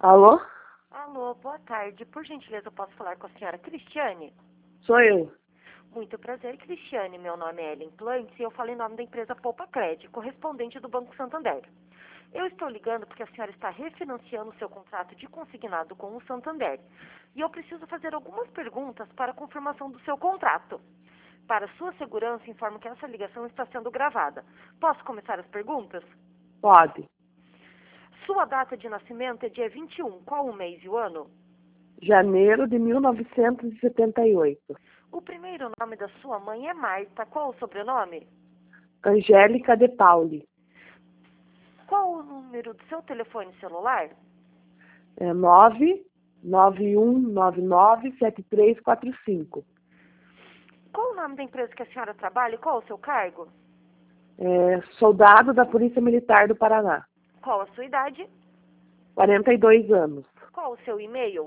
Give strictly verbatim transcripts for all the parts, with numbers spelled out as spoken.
Alô? Alô, boa tarde. Por gentileza, eu posso falar com a senhora Cristiane? Sou eu. Muito prazer, Cristiane. Meu nome é Ellen Plantes e eu falo em nome da empresa Poupa Cred, correspondente do Banco Santander. Eu estou ligando porque a senhora está refinanciando o seu contrato de consignado com o Santander. E eu preciso fazer algumas perguntas para a confirmação do seu contrato. Para sua segurança, informo que essa ligação está sendo gravada. Posso começar as perguntas? Pode. Sua data de nascimento é dia vinte e um. Qual o mês e o ano? Janeiro de mil novecentos e setenta e oito. O primeiro nome da sua mãe é Marta. Qual o sobrenome? Angélica de Pauli. Qual o número do seu telefone celular? É nove nove um nove nove sete três quatro cinco. Qual o nome da empresa que a senhora trabalha e qual o seu cargo? É soldado da Polícia Militar do Paraná. Qual a sua idade? quarenta e dois anos. Qual o seu e-mail?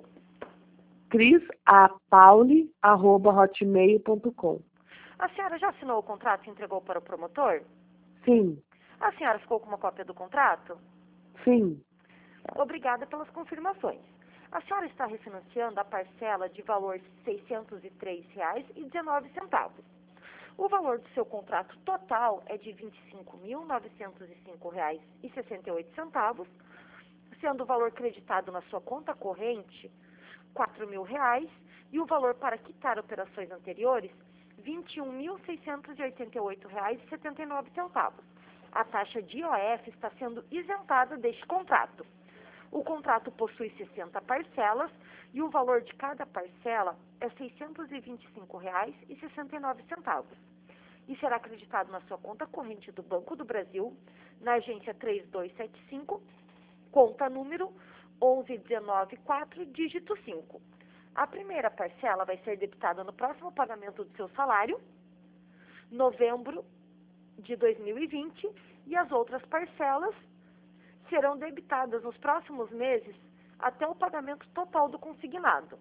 crisapauli arroba hotmail ponto com. A senhora já assinou o contrato e entregou para o promotor? Sim, A senhora ficou com uma cópia do contrato? sim. Obrigada pelas confirmações. A senhora está refinanciando a parcela de valor de seiscentos e três reais e dezenove centavos. O valor do seu contrato total é de vinte e cinco mil novecentos e cinco reais e sessenta e oito centavos, sendo o valor creditado na sua conta corrente quatro mil reais e o valor para quitar operações anteriores vinte e um mil seiscentos e oitenta e oito reais e setenta e nove centavos. A taxa de I O F está sendo isentada deste contrato. O contrato possui sessenta parcelas e o valor de cada parcela é seiscentos e vinte e cinco reais e sessenta e nove centavos. E será acreditado na sua conta corrente do Banco do Brasil, na agência três dois sete cinco, conta número onze dezenove quatro, dígito cinco. A primeira parcela vai ser debitada no próximo pagamento do seu salário, novembro de dois mil e vinte, e as outras parcelas serão debitadas nos próximos meses até o pagamento total do consignado.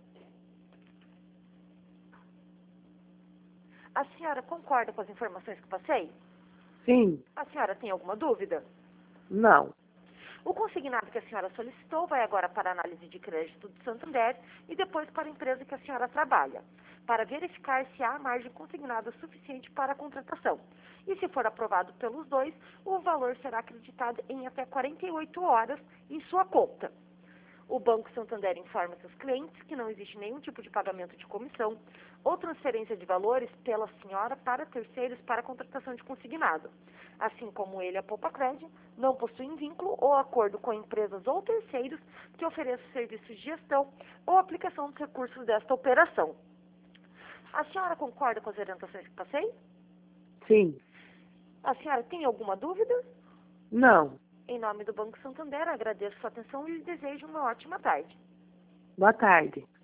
A senhora concorda com as informações que passei? Sim. A senhora tem alguma dúvida? Não. O consignado que a senhora solicitou vai agora para a análise de crédito do Santander e depois para a empresa que a senhora trabalha, para verificar se há margem consignada suficiente para a contratação. E se for aprovado pelos dois, o valor será acreditado em até quarenta e oito horas em sua conta. O Banco Santander informa seus clientes que não existe nenhum tipo de pagamento de comissão ou transferência de valores pela senhora para terceiros para a contratação de consignado. Assim como ele, a Poupa Cred, não possuem vínculo ou acordo com empresas ou terceiros que ofereçam serviços de gestão ou aplicação dos recursos desta operação. A senhora concorda com as orientações que passei? Sim. A senhora tem alguma dúvida? Não. Em nome do Banco Santander, agradeço sua atenção e lhe desejo uma ótima tarde. Boa tarde.